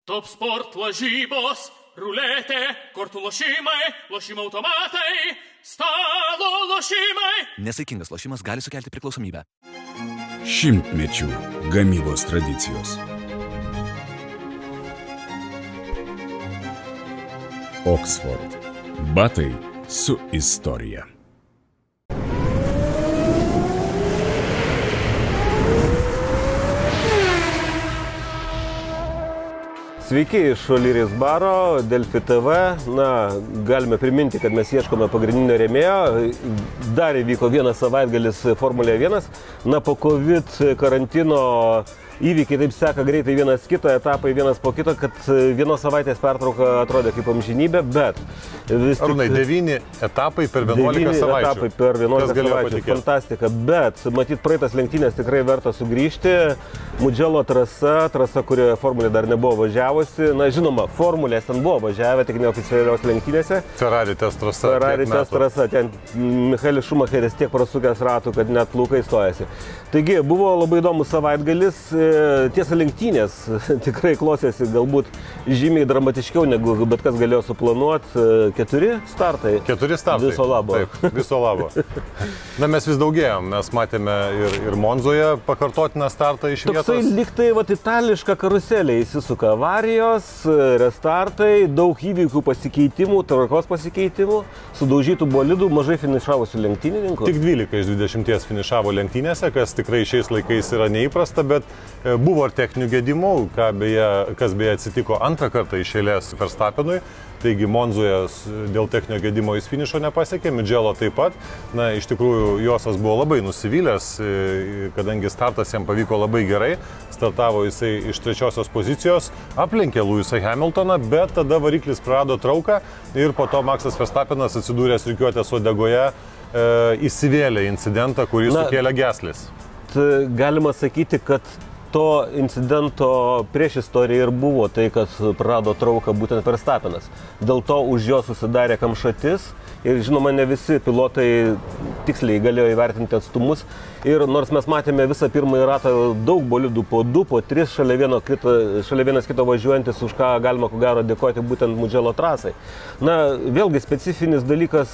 Top sport lažybos, ruletė, kortų lošimai, lošimo automatai, stalo lošimai. Nesaikingas lošimas gali sukelti priklausomybę. Šimtmečių gamybos tradicijos. Oxford. Batai su istorija. Sveiki iš Olyrės baro, Delfi TV. Galime priminti, kad mes ieškome pagrindinio rėmėjo. Dar įvyko vienas savaitgalis Formulėje 1. Po COVID karantino įvykiai taip seka greitai vienas kito, etapai vienas po kito, kad vienos savaitės pertrauka atrodė kaip amžinybė, bet vis tik... Arūnai, 9 etapai per 11 savaičių. 9 etapai per 11 savaičių, fantastika, bet matyt praeitas lenktynės tikrai verta sugrįžti. Mudželo trasa, kurioje Formulė dar nebuvo važiavusi. Žinoma, Formulės ten buvo važiavę, tik neoficialios lenktynėse. Ferrari test trasa. Ferrari test trasa, ten Michaelis Šumacheris tiek prasukęs ratų, kad net plaukai stojasi. Taigi, buvo labai įdomus savaitgalis. Tiesa, lenktynės tikrai klostėsi galbūt žymiai dramatiškiau, negu bet kas galėjo suplanuoti. 4 startai. 4 startai. Viso labo. Taip, viso labo. Mes vis daugėjom. Mes matėme ir Monzoje pakartotiną startą iš vietos. Toksai liktai itališka karuselė įsisuka. Avarijos, restartai, daug įvykių pasikeitimų, tvarkos pasikeitimų, sudaužytų bolidų, mažai finišavusių lenktynininkų. Tik 12 iš 20 finišavo lenktynėse, kas tikrai šiais laikais yra neįprasta, bet buvo ir techninių gedimų, kas beje atsitiko antrą kartą iš eilės Verstappenui. Taigi Monzoje dėl techninio gedimo jis finišo nepasiekė, Mudželo taip pat. Iš tikrųjų, Josas buvo labai nusivylęs, kadangi startas jam pavyko labai gerai. Startavo jisai iš 3 pozicijos, aplenkė Lewisą Hamiltoną, bet tada variklis prarado trauką ir po to Maxas Verstappenas atsidūręs rikiuotės uodegoje įsivėlė incidentą, kurį sukėlė Gaslis. Galima sakyti, kad to incidento prieš istoriją ir buvo tai, kad prarado trauką būtent Verstappenas. Dėl to už jo susidarė kamšatis ir žinoma, ne visi pilotai tiksliai galėjo įvertinti atstumus. Ir nors mes matėme visą pirmąjį ratą daug bolidų po 2, po 3 šalia vienas kito važiuojantis, už ką galima ko gero dėkoti būtent Mudželo trasai. Vėlgi specifinis dalykas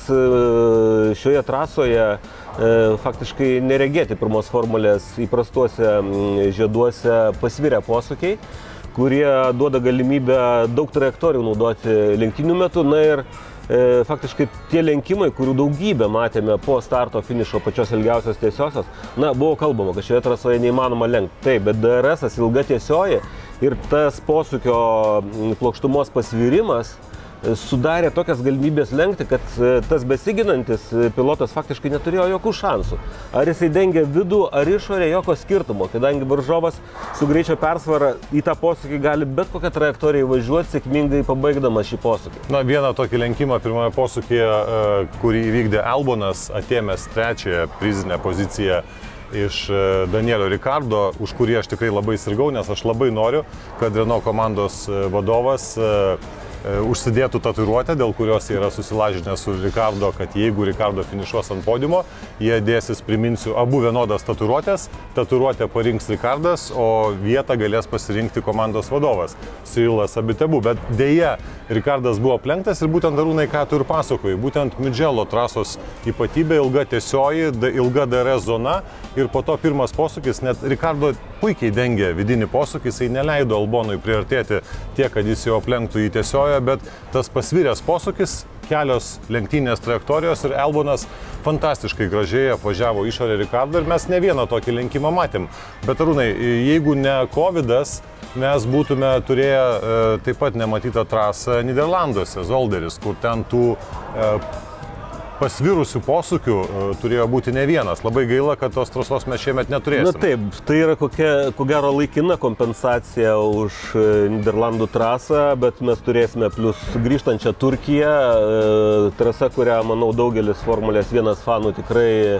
šioje trasoje faktiškai neregėti pirmos Formulės įprastuose žieduose pasvirę posūkiai, kurie duoda galimybę daug trajektorijų naudoti lenktynių metu. Ir faktiškai tie lenkimai, kurių daugybę matėme po starto finišo pačios ilgiausios tiesiosios, buvo kalbama, kad šioje trasoje neįmanoma lenkti. Taip, bet DRS ilga tiesioji ir tas posūkio plokštumos pasvirimas sudarė tokias galimybės lenkti, kad tas besiginantis pilotas faktiškai neturėjo jokių šansų. Ar jisai dengia vidų, ar išorę, jokio skirtumo, kadangi varžovas su greičio persvara į tą posūkį gali bet kokią trajektoriją važiuoti, sėkmingai pabaigdamas šį posūkį. Vieną tokį lenkimą pirmoje posūkyje, kurį įvykdė Albonas, atėmęs 3 prizinę poziciją iš Danielio Ricciardo, už kurį aš tikrai labai sirgau, nes aš labai noriu, kad Renault komandos vadovas užsidėtų tatuiruotę, dėl kurios jie yra susilažinę su Ricciardo, kad jeigu Ricciardo finišuos ant podiumo, jie dėsis, priminsiu, abu vienodas tatuiruotės. Tatuiruotę parinks Ricciardas, o vietą galės pasirinkti komandos vadovas Cyrilas Abitebu. Bet dėja, Ricciardas buvo aplenktas ir būtent, Arūnai, ką tu ir pasakojai, būtent Mudželo trasos ypatybė, ilga tiesioji, ilga DRS zona ir po to pirmas posūkis, net Ricciardo puikiai dengė vidinį posūkį, jisai neleido Albonui priartėti tiek, kad jis jau aplenktų į tiesioją, bet tas pasviręs posūkis, kelios lenktynės trajektorijos ir Albonas fantastiškai gražiai apvažiavo išorę Ricciardo ir mes ne vieną tokį lenkimą matėm. Bet Arūnai, jeigu ne Covidas, mes būtume turėję taip pat nematytą trasą Niderlanduose, Zolderis, kur ten tų pasvirusių posūkių turėjo būti ne vienas. Labai gaila, kad tos trasos mes šiemet neturėsime. Taip, tai yra ko gero laikina kompensacija už Niderlandų trasą, bet mes turėsime plus grįžtančią Turkiją, trasa, kurią, manau, daugelis Formulės 1 fanų tikrai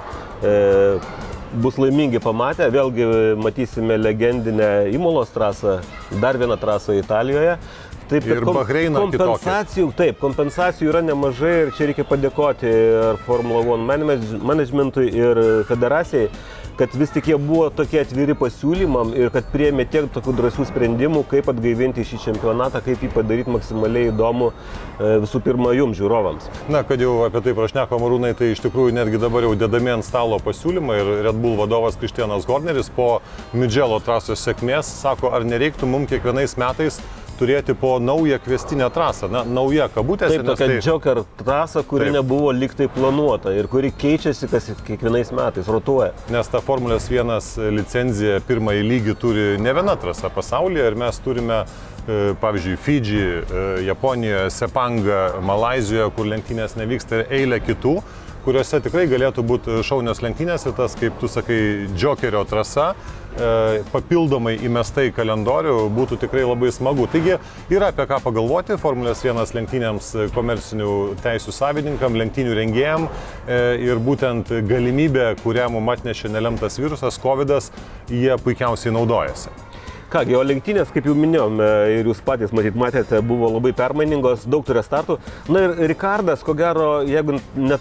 bus laimingi pamatę. Vėlgi matysime legendinę Imolos trasą, dar vieną trasą Italijoje. Taip, ir Bahreino kompensacijų, taip, kompensacijų yra nemažai ir čia reikia padėkoti ir Formula 1 managementui ir federacijai, kad vis tik jie buvo tokie atviri pasiūlymam ir kad priėmė tiek tokių drąsių sprendimų, kaip atgaivinti šį čempionatą, kaip jį padaryti maksimaliai įdomu visų pirma jums, žiūrovams. Na, kad jau apie tai prašneko Arūnai, tai iš tikrųjų netgi dabar jau dedami ant stalo pasiūlymą ir Red Bull vadovas Kristianas Horneris po Mugello trasos sėkmės sako, ar nereiktų mums kiekvienais metais turėti po naują kviestinę trasą, na, nauja kabutėse. Taip, tokia Joker trasa, kuri nebuvo lyg tai planuota ir kuri keičiasi kiekvienais metais, rotuoja. Nes ta Formulės 1 licenzija pirmąjį lygį turi ne viena trasa pasaulyje ir mes turime, pavyzdžiui, Fidži, Japonijoje, Sepanga, Malaizijoje, kur lenktynės nevyksta ir eilė kitų, kuriuose tikrai galėtų būti šaunios lenktynės ir tas, kaip tu sakai, Jokerio trasa, papildomai įmesta į kalendorių būtų tikrai labai smagu. Taigi yra apie ką pagalvoti Formulės 1 lenktynėms komercinių teisių savininkam, lenktynių rengėjam ir būtent galimybė, kurią mums atnešė nelemtas virusas, COVID-as, jie puikiausiai naudojasi. Kągi, o lenktynės, kaip jau minėjom, ir jūs patys matėte, buvo labai permainingos, daug turė startų. Na ir Rikardas, ko gero, jeigu ne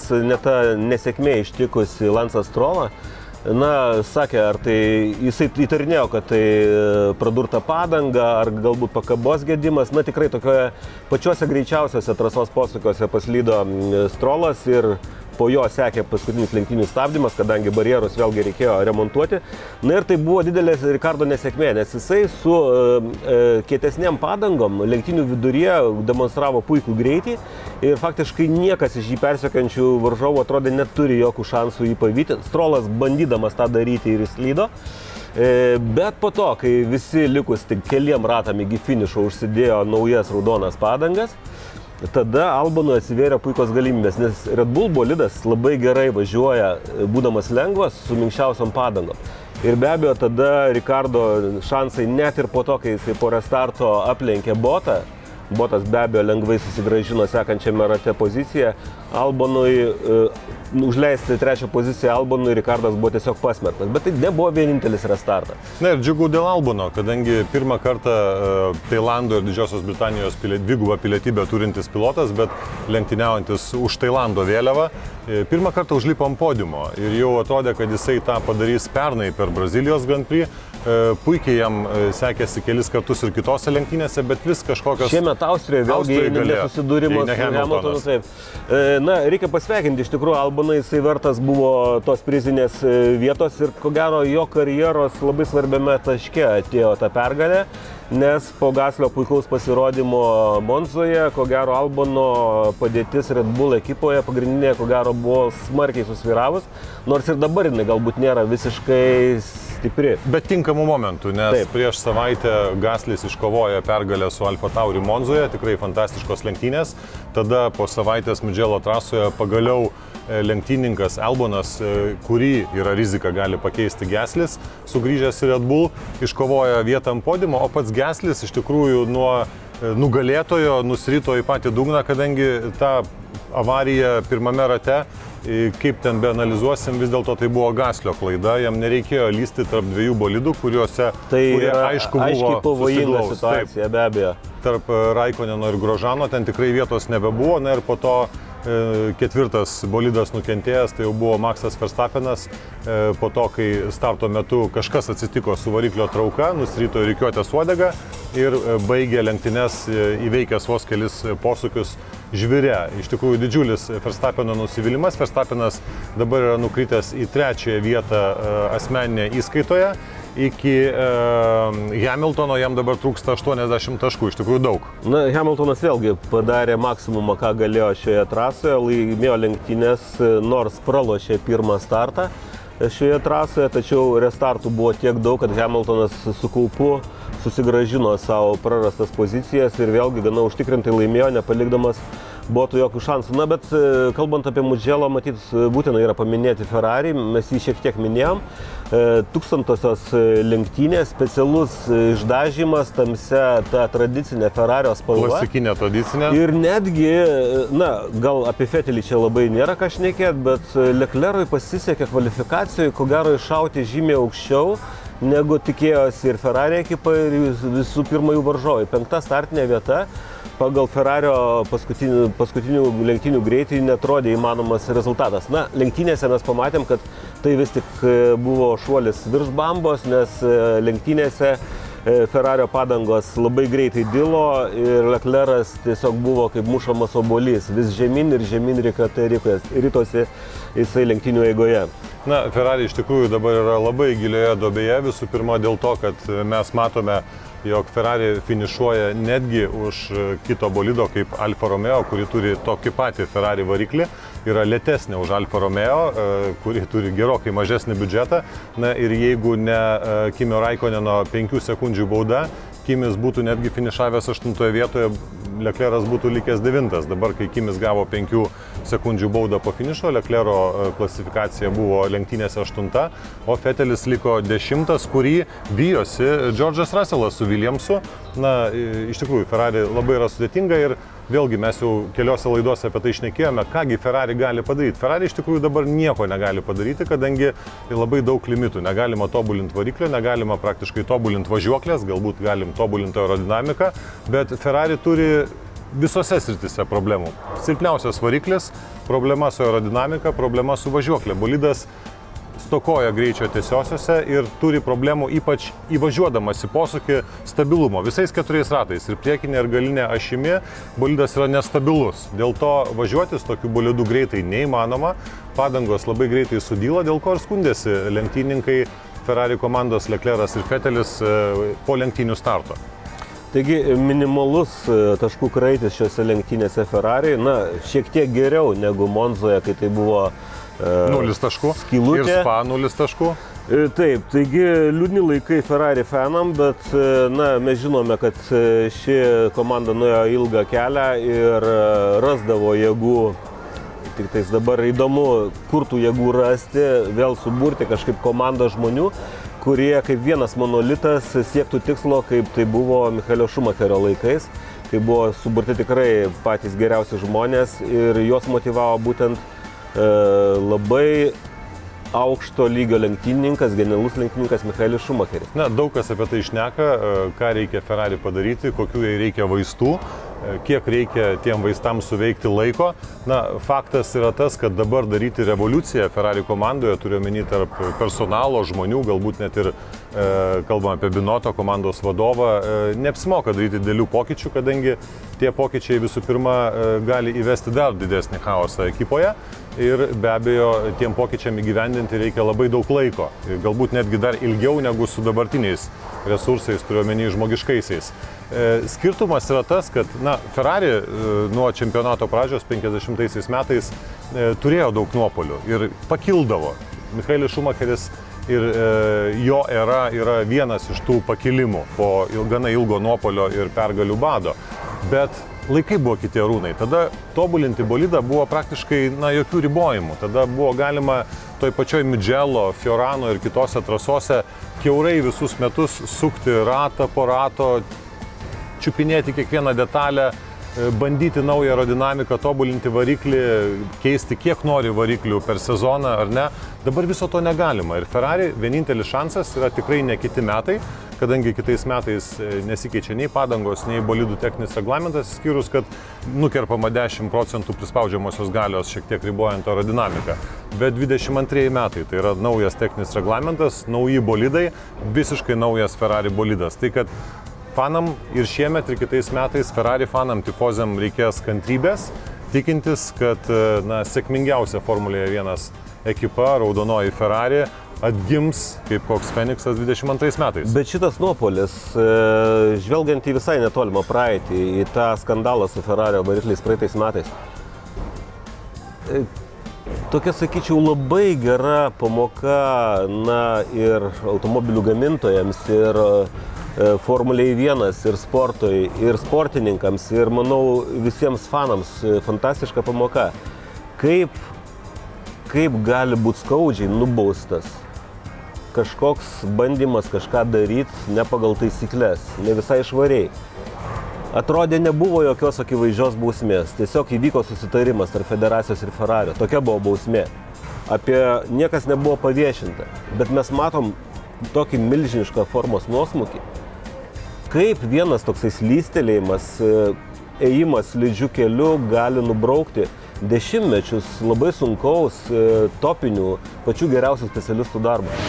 ta nesėkmė ištikusi Lansą Strollą, na, sakė, ar tai jisai įtarinėjo, kad tai pradurta padanga, ar galbūt pakabos gedimas. Na, tikrai tokioje pačiuose greičiausiose trasos posūkiuose paslydo Strollas ir po jo sekė paskutinis lenktynių stabdymas, kadangi barjerus vėlgi reikėjo remontuoti. Na ir tai buvo didelė Rikardo nesėkmė, nes jisai su kietesnėm padangom lenktynių viduryje demonstravo puikų greitį ir faktiškai niekas iš jį persekiančių varžovų atrodė neturi jokių šansų jį pavyti. Strollas bandydamas tą daryti ir įslydo. Bet po to, kai visi likus tik keliem ratam iki finišo užsidėjo naujas raudonas padangas, tada Albonui atsivėrė puikos galimybės, nes Red Bull bolidas labai gerai važiuoja, būdamas lengvas, su minkščiausiom padangom. Ir be abejo, tada Rikardo šansai net ir po to, kai jisai po restarto aplenkė Botą, Botas be abejo lengvai susigrąžino sekančiame rate poziciją, Albonui užleisti trečią poziciją Albonui Rikardas buvo tiesiog pasmerktas, bet tai nebuvo vienintelis restartas. Na ir džiugu dėl Albono, kadangi pirmą kartą Tailando ir Didžiosios Britanijos dvigubą pilietybę turintis pilotas, bet lenktyniaujantis už Tailando vėliavą, pirmą kartą užlipo ant podiumo ir jau atrodė, kad jisai tą padarys pernai per Brazilijos Grand Prix. Puikiai jam sekėsi kelis kartus ir kitose lenktynėse, bet vis kažkokios... Šiemet Austrijoje vėlgi nesusidūrimas su Hamiltonu. Taip. Na, reikia pasveikinti, iš tikrųjų Alboną jisai vertas buvo tos prizinės vietos ir ko gero jo karjeros labai svarbiame taške atėjo ta pergalė, nes po Gaslio puikaus pasirodymo Monzoje, ko gero Albono padėtis Red Bull ekipoje pagrindinė, ko gero buvo smarkiai susvyravus, nors ir dabar jinai galbūt nėra visiškai stipri. Bet tinkamų momentų, nes taip, prieš savaitę Gaslis iškovojo pergalę su Alfa Tauri Monzoje, tikrai fantastiškos lenktynės. Tada po savaitės Mugello trasoje pagaliau lenktyninkas Albonas, kurį yra rizika gali pakeisti Gaslis, sugrįžęs į Red Bull, iškovojo vietą ant podiumo, o pats Gaslis iš tikrųjų nuo nugalėtojo nusrito į patį dugną, kadangi ta avarija pirmame rate, kaip ten beanalizuosim, vis dėlto tai buvo Gaslio klaida, jam nereikėjo lysti tarp dviejų bolidų, kurie aišku buvo pavojinga situacija, be abejo. Tarp Raikoneno ir Grožano ten tikrai vietos nebebuvo, na ir po to ketvirtas bolidas nukentėjęs, tai jau buvo Maxas Verstappenas, po to, kai starto metu kažkas atsitiko su variklio trauka, nusrito rikiuotės uodegą ir baigė lenktynes įveikęs vos kelis posūkius žvire. Iš tikrųjų didžiulis Verstappeno nusivylimas. Verstappenas dabar yra nukritęs į trečiąją vietą asmeninėje įskaitoje. Iki Hamiltono jam dabar trūksta 80 taškų, iš tikrųjų daug. Na, Hamiltonas vėlgi padarė maksimumą, ką galėjo šioje trasoje, laimėjo lenktynės, nors pralošė pirmą startą šioje trasoje, tačiau restartų buvo tiek daug, kad Hamiltonas su kaupu susigrąžino savo prarastas pozicijas ir vėlgi gana užtikrintai laimėjo, nepalikdamas Botų jokių šansų. Na, bet kalbant apie Mugello, matyt, būtina yra paminėti Ferrari, mes jį šiek tiek minėjom. 1000-osios lenktynės, specialus išdažymas, tamsia ta tradicinė Ferrario spalva. Klasikinė tradicinė. Ir netgi, na, gal apie Fetelį čia labai nėra ką šnekėti, bet Leclerc'ui pasisekė kvalifikacijoje, ko gero iššauti žymiai aukščiau negu tikėjosi ir Ferrari ekipa, ir visų pirma jų varžovai. 5. startinė vieta pagal Ferrario paskutinių lenktynių greitį netrodė įmanomas rezultatas. Na, lenktynėse mes pamatėm, kad tai vis tik buvo šuolis virš bambos, nes lenktynėse Ferrario padangos labai greitai dilo ir Leclerc'as tiesiog buvo kaip mušamas obuolys. Vis žemyn ir žemyn ritosi jisai lenktynių eigoje. Na, Ferrari iš tikrųjų dabar yra labai gilioje duobėje, visų pirma dėl to, kad mes matome, jog Ferrari finišuoja netgi už kito bolido kaip Alfa Romeo, kuri turi tokį patį Ferrari variklį, yra lėtesnė už Alfa Romeo, kuri turi gerokai mažesnį biudžetą. Na ir jeigu ne Kimio Raikkoneno 5 sekundžių bauda, Kimis būtų netgi finišavęs 8 vietoje, Leclerc'as būtų likęs 9. Dabar, kai Kimis gavo 5 sekundžių baudą po finišo, Leclerc'o klasifikacija buvo lenktynėse 8, o Vettelis liko 10, kurį vijosi George'as Russellas su Williamsu. Na, iš tikrųjų, Ferrari labai yra sudėtinga ir vėlgi mes jau keliose laidose apie tai šnekėjome, kągi Ferrari gali padaryti. Ferrari iš tikrųjų dabar nieko negali padaryti, kadangi labai daug limitų. Negalima tobulinti variklio, negalima praktiškai tobulinti važiuoklės, galbūt galim tobulinti aerodinamiką, bet Ferrari turi visose sritise problemų. Silpniausias variklis, problema su aerodinamika, problema su važiuoklė. Bolidas stokoja greičio tiesiosiuose ir turi problemų ypač įvažiuodamas į posūkį stabilumo. Visais 4 ratais ir priekinė ir galinė ašimi bolidas yra nestabilus. Dėl to važiuoti su tokiu bolidu greitai neįmanoma. Padangos labai greitai sudyla, dėl ko ir skundėsi lenktynininkai Ferrari komandos Leclerc'as ir Vettelis po lenktynių starto. Taigi minimalus taškų kraitis šiuose lenktynėse Ferrari, na, šiek tiek geriau negu Monzoje, kai tai buvo 0 taškų skylutė. Ir Spa 0 taškų. Taip, taigi liūdni laikai Ferrari fanam, bet na, mes žinome, kad ši komanda nuėjo ilgą kelią ir rasdavo jėgų. Tik tais dabar įdomu, kur tų jėgų rasti, vėl suburti kažkaip komandą žmonių, kurie kaip vienas monolitas siektų tikslo, kaip tai buvo Michaelio Schumacherio laikais, kai buvo suburti tikrai patys geriausi žmonės ir juos motyvavo būtent labai aukšto lygio lenktynininkas, genialus lenktynininkas Michaelis Schumacheris. Na, daug kas apie tai šneka, ką reikia Ferrari padaryti, kokių jai reikia vaistų, kiek reikia tiem vaistams suveikti laiko. Na, faktas yra tas, kad dabar daryti revoliuciją Ferrari komandoje, turiu omeny tarp personalo, žmonių, galbūt net ir kalbam apie Binotto komandos vadovą, neapsimoka daryti didelių pokyčių, kadangi tie pokyčiai visų pirma gali įvesti dar didesnį chaosą ekipoje ir be abejo tiem pokyčiam įgyvendinti reikia labai daug laiko, galbūt netgi dar ilgiau negu su dabartiniais resursais, turiu omeny žmogiškaisiais. Skirtumas yra tas, kad na, Ferrari nuo čempionato pradžios 50 metais turėjo daug nuopolių ir pakildavo. Michaelis Schumacheris ir jo era yra vienas iš tų pakilimų po gana ilgo nuopolio ir pergalių bado. Bet laikai buvo kiti arūnai. Tada tobulinti bolidą buvo praktiškai jokių ribojimų. Tada buvo galima toj pačioj Mugello, Fiorano ir kitose trasose kiaurai visus metus sukti ratą po rato, čiupinėti kiekvieną detalę, bandyti naują aerodinamiką, tobulinti variklį, keisti kiek nori variklių per sezoną ar ne. Dabar viso to negalima ir Ferrari vienintelis šansas yra tikrai ne kiti metai, kadangi kitais metais nesikeičia nei padangos, nei bolidų techninis reglamentas, skyrus, kad nukerpama 10% prispaudžiamosios galios, šiek tiek ribojant aerodinamiką. Bet 22 metai, tai yra naujas techninis reglamentas, nauji bolidai, visiškai naujas Ferrari bolidas. Tai kad fanam ir šiemet ir kitais metais Ferrari fanam tifozėm reikės kantrybės, tikintis, kad sėkmingiausia Formulėje 1 ekipa, raudonoji Ferrari, atgims kaip koks Feniksas 22 metais. Bet šitas nuopolis, žvelgiant į visai netolimą praeitį, į tą skandalą su Ferrario varikliais praeitais metais, tokia, sakyčiau, labai gera pamoka ir automobilių gamintojams, ir Formulėje 1, ir sportui, ir sportininkams, ir, manau, visiems fanams fantastiška pamoka. Kaip gali būti skaudžiai nubaustas kažkoks bandymas kažką daryti ne pagal taisyklės, ne visai švariai. Atrodė, nebuvo jokios akivaizdžios bausmės, tiesiog įvyko susitarimas tarp federacijos ir Ferrario. Tokia buvo bausmė. Apie niekas nebuvo paviešinta, bet mes matom tokį milžinišką formos nuosmukį. Kaip vienas toksai slystelėjimas, ėjimas slidžiu keliu gali nubraukti dešimtmečius labai sunkaus, topinių, pačių geriausių specialistų darbą.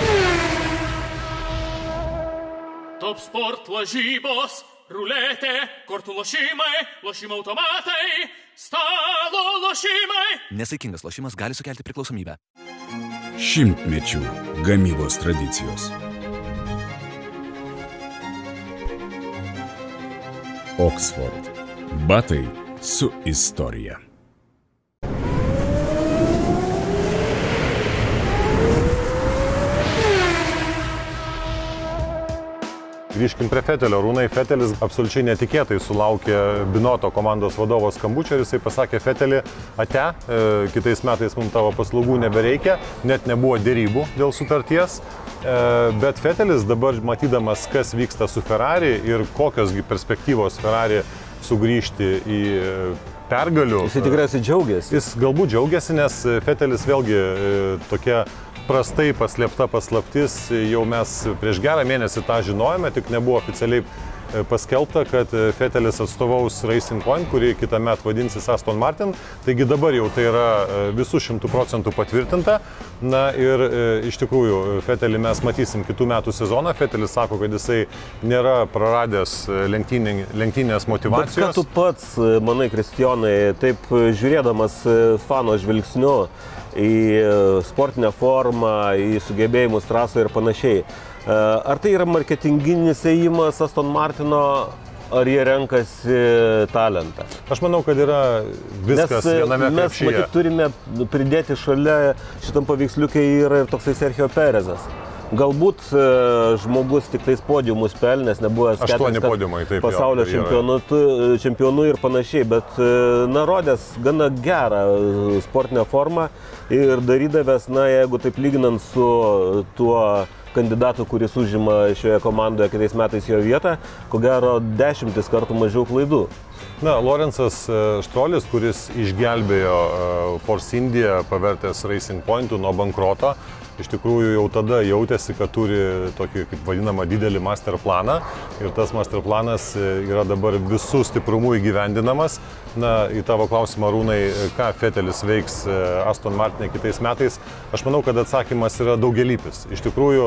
Top sport lažybos, ruletė, kortų lošimai, lošimo automatai, stalo lošimai. Nesaikingas lošimas gali sukelti priklausomybę. Šimtmečių gamybos tradicijos. Oksford. Batai su istorija. Grįžkim prie Fetelio. Rūnai, Fetelis absoliučiai netikėtai sulaukė Binoto komandos vadovo skambučio ir jisai pasakė: Fetelį, ate, kitais metais mums tavo paslaugų nebereikia, net nebuvo dėrybų dėl sutarties. Bet Fetelis dabar, matydamas, kas vyksta su Ferrari ir kokiosgi perspektyvos Ferrari sugrįžti į pergalių. Jis tikriausiai džiaugiasi. Jis galbūt džiaugiasi, nes Fetelis vėlgi tokia prastai paslėpta paslaptis, jau mes prieš gerą mėnesį tą žinojome, tik nebuvo oficialiai paskelbta, kad Fetelis atstovaus Racing Point, kuri kitą metą vadinsis Aston Martin. Taigi dabar jau tai yra visų 100% patvirtinta. Na ir iš tikrųjų Fetelį mes matysim kitų metų sezoną. Fetelis sako, kad jisai nėra praradęs lenktynės motyvacijos. Bet ką tu pats manai, Kristijonai, taip žiūrėdamas fano žvilgsniu į sportinę formą, į sugebėjimus trasoje ir panašiai. Ar tai yra marketinginis ėjimas Aston Martino, ar jie renkasi talentą? Aš manau, kad yra viskas viename krepšyje. Mes matyt turime pridėti šalia šitam paveiksliukai yra ir toksai Sergio Perezas. Galbūt žmogus tik tais podiumus pelnęs, nebuvęs pasaulio čempionu ir panašiai, bet rodęs gana gerą sportinę formą ir darydavęs, jeigu taip lyginant su tuo kandidatu, kuris užima šioje komandoje kitais metais jo vietą, ko gero 10 kartų mažiau klaidų. Na, Lorenzas Štrolis, kuris išgelbėjo Force India, pavertęs Racing Pointų nuo bankroto, iš tikrųjų jau tada jautėsi, kad turi tokį, kaip vadinamą, didelį master planą ir tas master planas yra dabar visų stiprumų įgyvendinamas. Na, į tavo klausimą, Rūnai, ką Fetelis veiks Aston Martin'e kitais metais, aš manau, kad atsakymas yra daugelypis. Iš tikrųjų,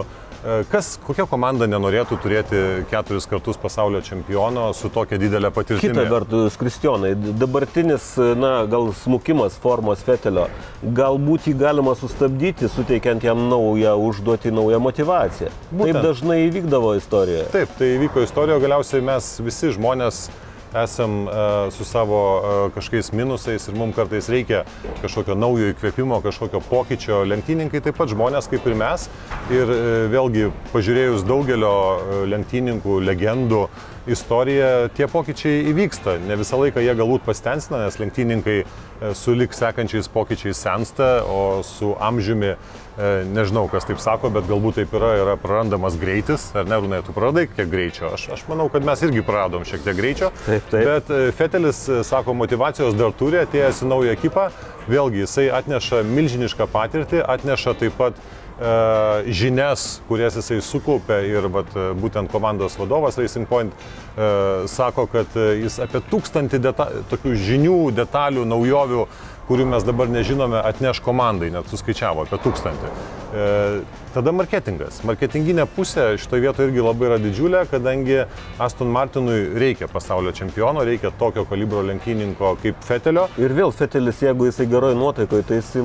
kokia komanda nenorėtų turėti 4 kartus pasaulio čempiono su tokia didelė patirtimi? Kita vertus, Kristijonai, dabartinis, gal smukimas formos Fetelio, galbūt jį galima sustabdyti, suteikiant jam naują užduotį, naują motivaciją. Būtent. Taip dažnai įvykdavo istorijoje. Taip, tai įvyko istorijoje, galiausiai mes visi žmonės esam su savo kažkokiais minusais ir mums kartais reikia kažkokio naujo įkvėpimo, kažkokio pokyčio. Lenktyninkai taip pat žmonės kaip ir mes. Ir vėlgi, pažiūrėjus daugelio lenktynininkų, legendų istoriją, tie pokyčiai įvyksta. Ne visą laiką jie galbūt pastensina, nes lenktyninkai su lik sekančiais pokyčiais sensta, o su amžiumi, nežinau, kas taip sako, bet galbūt taip yra prarandamas greitis. Ar ne, Rūnai, tu praradai kiek greičio? Aš manau, kad mes irgi praradom šiek tiek greičio. Taip. Bet Fetelis, sako, motivacijos dar turi, atėjęs į naują ekipą. Vėlgi, jisai atneša milžinišką patirtį, atneša taip pat žinias, kurias jisai sukaupė ir būtent komandos vadovas Racing Point sako, kad jis apie 1000 tokių žinių, detalių, naujovių, kurių mes dabar nežinome, atneš komandai, net suskaičiavo apie 1000. Tada marketingas. Marketinginė pusė šitoje vietoje irgi labai yra didžiulė, kadangi Aston Martinui reikia pasaulio čempiono, reikia tokio kalibro lenktynininko kaip Fetelio. Ir vėl Fetelis, jeigu jisai geroj nuotaikoje, tai jisai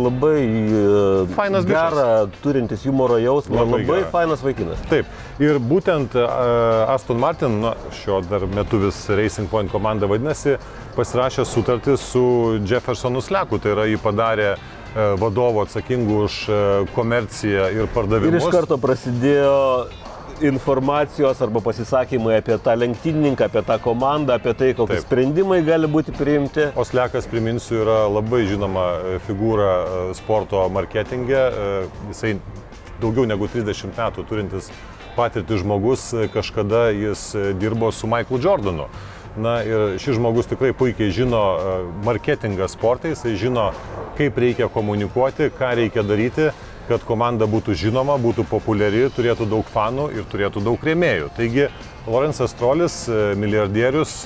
labai fainas gerą, turintis humoro jausmą, labai fainas vaikinas. Taip. Ir būtent Aston Martin, šiuo dar metu vis Racing Point komanda vadinasi, pasirašė sutartį su Jeffersonu Sleku. Tai yra, jį padarė vadovo atsakingų už komerciją ir pardavimus. Ir iš karto prasidėjo informacijos arba pasisakymai apie tą lenktynininką, apie tą komandą, apie tai, kokie sprendimai gali būti priimti. O Slekas, priminsiu, yra labai žinoma figūra sporto marketinge. Jisai daugiau negu 30 metų turintis patirtį žmogus, kažkada jis dirbo su Michaelu Jordanu. Na ir šis žmogus tikrai puikiai žino marketingą sportą, jisai žino, kaip reikia komunikuoti, ką reikia daryti. kad komanda būtų žinoma, būtų populiari, turėtų daug fanų ir turėtų daug rėmėjų. Taigi Lorenzas Strolis, milijardierius,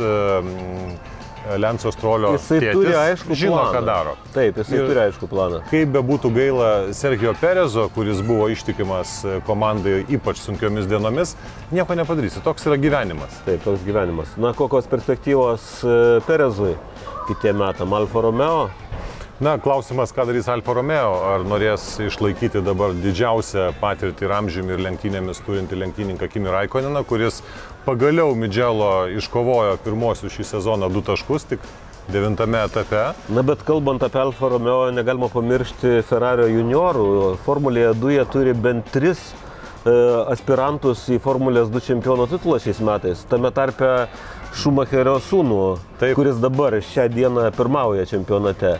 Lenco Strolio tėtis, žino, ką daro. Taip, jisai turi aišku planą. Kaip be būtų gaila Sergio Perezo, kuris buvo ištikimas komandai ypač sunkiomis dienomis, nieko nepadarysi. Toks yra gyvenimas. Taip, toks gyvenimas. Na, kokios perspektyvos Perezui kitiem metam? Alfa Romeo? Na, klausimas, ką darys Alfa Romeo. Ar norės išlaikyti dabar didžiausią patirtį ir amžiumi ir lenktynėmis turinti lenktyninką Kimi Raikkoneną, kuris pagaliau Midželo iškovojo pirmosius šį sezoną 2 taškus, tik 9 etape. Na, bet kalbant apie Alfa Romeo, negalima pamiršti Ferrario juniorų. Formulėje 2 jie turi bent 3 aspirantus į Formulės 2 čempiono titulą šiais metais. Tame tarpe Šumacherio sūnų, kuris dabar šią dieną pirmauja čempionate.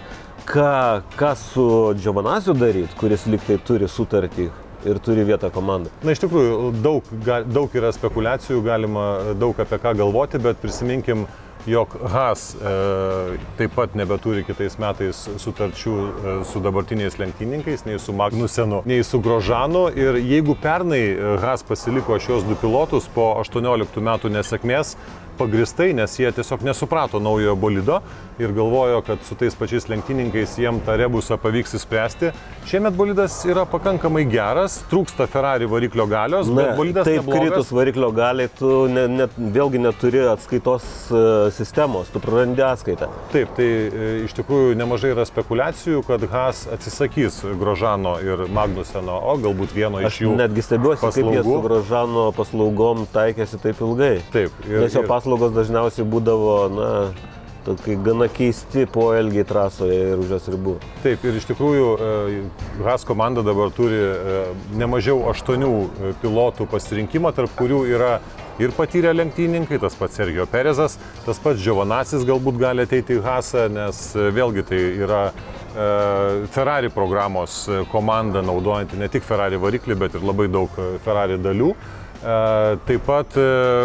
Ką su Giovanazziu daryti, kuris liktai turi sutartį ir turi vietą komandą? Na, iš tikrųjų, daug yra spekulacijų, galima daug apie ką galvoti, bet prisiminkim, jog Haas taip pat nebeturi kitais metais sutarčių su dabartiniais lenktynininkais, nei su Magnusenu, nei su Grosjeanu. Ir jeigu pernai Haas pasiliko šios 2 pilotus po 18 metų nesėkmės, pagristai, nes jie tiesiog nesuprato naujojo bolido ir galvojo, kad su tais pačiais lenktynininkais jiem tą rebusą pavyks įspręsti. Šiemet bolidas yra pakankamai geras, trūksta Ferrari variklio galios, bet bolidas neblogas. Taip, kritus variklio galiai, tu vėlgi neturi atskaitos sistemos, tu prarandi atskaitą. Taip, tai iš tikrųjų nemažai yra spekulacijų, kad Haas atsisakys Grosjeano ir Magnuseno, o galbūt vieno iš jų. Aš netgi stebiuosi, kaip jie su Grosjeano paslaugom taikėsi taip ilgai. Taip. Nes jo paslaugos dažniausiai būdavo, na, tokie gana keisti poelgiai trasoje ir už jos ribų. Taip, ir iš tikrųjų Haas komanda dabar turi nemažiau 8 pilotų pasirinkimą, tarp kurių yra ir patyrę lenktynininkai, tas pats Sergio Perezas, tas pats Giovanazzi's galbūt gali ateiti į Haasą, nes vėlgi tai yra Ferrari programos komanda, naudojanti ne tik Ferrari variklį, bet ir labai daug Ferrari dalių. Taip pat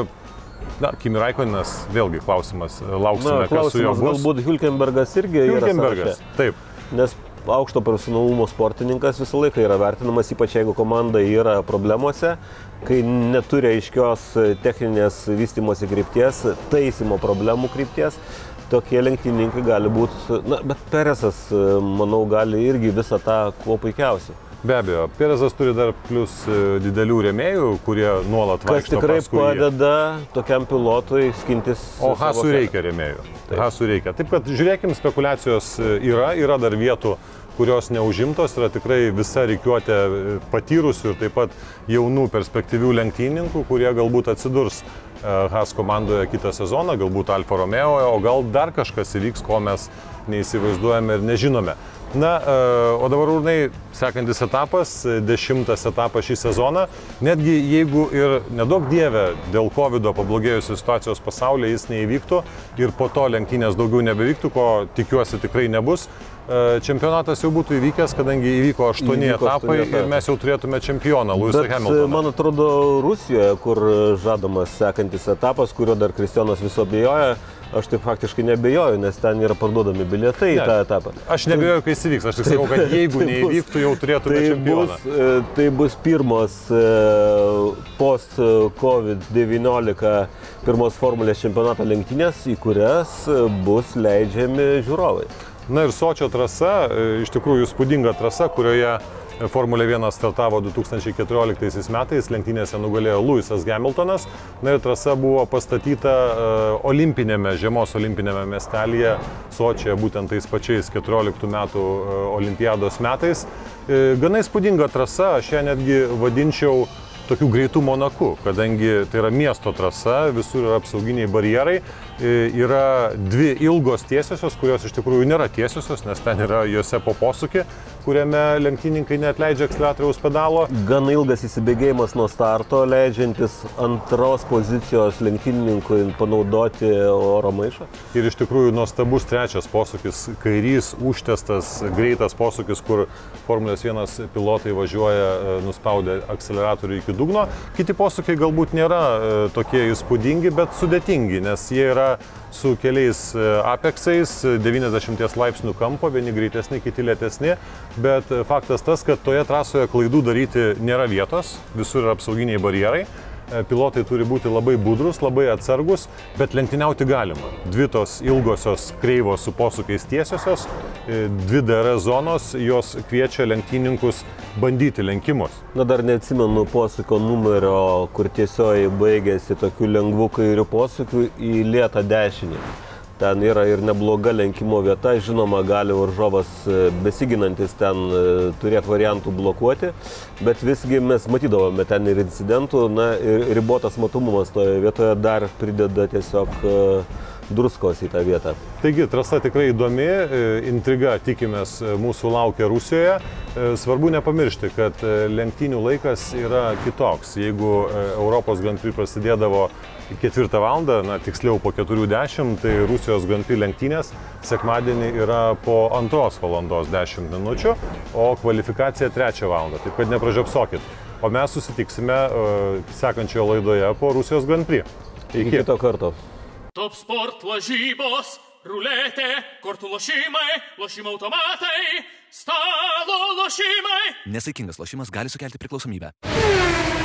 Kimi Raikkonenas, vėlgi klausimas, lauksime, kas su juo bus. Galbūt Hülkenbergas irgi yra sąraše. Taip. Nes aukšto profesionalumo sportininkas visą laiką yra vertinamas, ypač jeigu komanda yra problemuose, kai neturi aiškios techninės vystymosi krypties, taisymo problemų krypties. Tokie lenktynininkai gali būti, bet Perezas, manau, gali irgi visą tą kuo puikiausiai. Be abejo, Perezas turi dar plus didelių rėmėjų, kurie nuolat vaikšto paskui jį. Kas tikrai padeda tokiam pilotui skintis. O Haasui reikia rėmėjų. Haasui reikia. Taip kad žiūrėkim, spekulacijos yra dar vietų, kurios neužimtos, yra tikrai visa rikiuotė patyrusių ir taip pat jaunų perspektyvių lenktynininkų, kurie galbūt atsidurs Haas komandoje kitą sezoną, galbūt Alfa Romeo, o gal dar kažkas įvyks, ko mes neįsivaizduojame ir nežinome. Na, o dabar, Urnai, sekantis etapas, 10 etapas šį sezoną, netgi jeigu ir nedaug dievė dėl COVID pablogėjusios situacijos pasaulyje jis neįvyktų ir po to lenktynės daugiau nebevyktų, ko tikiuosi tikrai nebus, čempionatas jau būtų įvykęs, kadangi įvyko 8 etapai ir mes jau turėtume čempioną Lewisą Hamiltoną. Bet man atrodo Rusijoje, kur žadamas sekantis etapas, kurio dar Kristijonas viso abejoja, aš taip faktiškai nebejoju, nes ten yra parduodami bilietai į tą etapą. Aš nebejoju, kai jis įvyks, aš tik sakau, kad jeigu neįvyktų, jau turėtume čempioną. Tai bus pirmos post-COVID-19 pirmos Formulės čempionato lenktynės, į kurias bus leidžiami žiūrovai. Na ir Sočio trasa, iš tikrųjų įspūdinga trasa, kurioje Formulė 1 startavo 2014 metais, lenktynėse nugalėjo Lewisas Hamiltonas. Na ir trasa buvo pastatyta žiemos olimpinėme miestelyje Sočyje, būtent tais pačiais 14 metų olimpiados metais. Gana įspūdinga trasa, aš ją netgi vadinčiau tokių greitų Monaku, kadangi tai yra miesto trasa, visur yra apsauginiai barjerai, yra 2 ilgos tiesiosios, kurios iš tikrųjų nėra tiesiosios, nes ten yra juose po posūkį, kuriame lenktynininkai neatleidžia akseleratoriaus pedalo. Gan ilgas įsibėgėjimas nuo starto, leidžiantis antros pozicijos lenktynininkui panaudoti oro maišą. Ir iš tikrųjų nuostabus trečias posūkis, kairys, užtestas, greitas posūkis, kur Formulės 1 pilotai važiuoja nuspaudę akseleratorių iki dugno. Kiti posūkiai galbūt nėra tokie įspūdingi, bet sudėtingi, nes jie yra su keliais apexais, 90 laipsnių kampo, vieni greitesni, kiti lėtesni, bet faktas tas, kad toje trasoje klaidų daryti nėra vietos, visur yra apsauginiai barjerai. Pilotai turi būti labai budrus, labai atsargus, bet lenktyniauti galima. Dvi tos ilgosios kreivos su posūkiais tiesiosios, 2 DRS zonos, jos kviečia lenktyninkus bandyti lenkimus. Na, dar neatsimenu posūkio numerio, kur tiesioji baigėsi tokiu lengvu kairiu posūkiu į lėtą dešinį. Ten yra ir nebloga lenkimo vieta, žinoma, gali varžovas besiginantis ten turėti variantų blokuoti, bet visgi mes matydavome ten ir incidentų, na, ir ribotas matomumas toje vietoje dar prideda tiesiog druskos į tą vietą. Taigi, trasa tikrai įdomi, intriga, tikimės, mūsų laukia Rusijoje. Svarbu nepamiršti, kad lenktynių laikas yra kitoks. Jeigu Europos Grand Prix prasidėdavo 4 valandą, na, tiksliau po 4:10, tai Rusijos Grand Prix lenktynės sekmadienį yra po 2 valandos 10 minučių, o kvalifikacija 3 valandą, taip kad nepražiopsokit. O mes susitiksime sekančioje laidoje po Rusijos Grand Prix. Iki kito karto. Top sport lažybos, ruletė, kortų lošimai, lošimo automatai, stalo lošimai. Nesaikingas lošimas gali sukelti priklausomybę.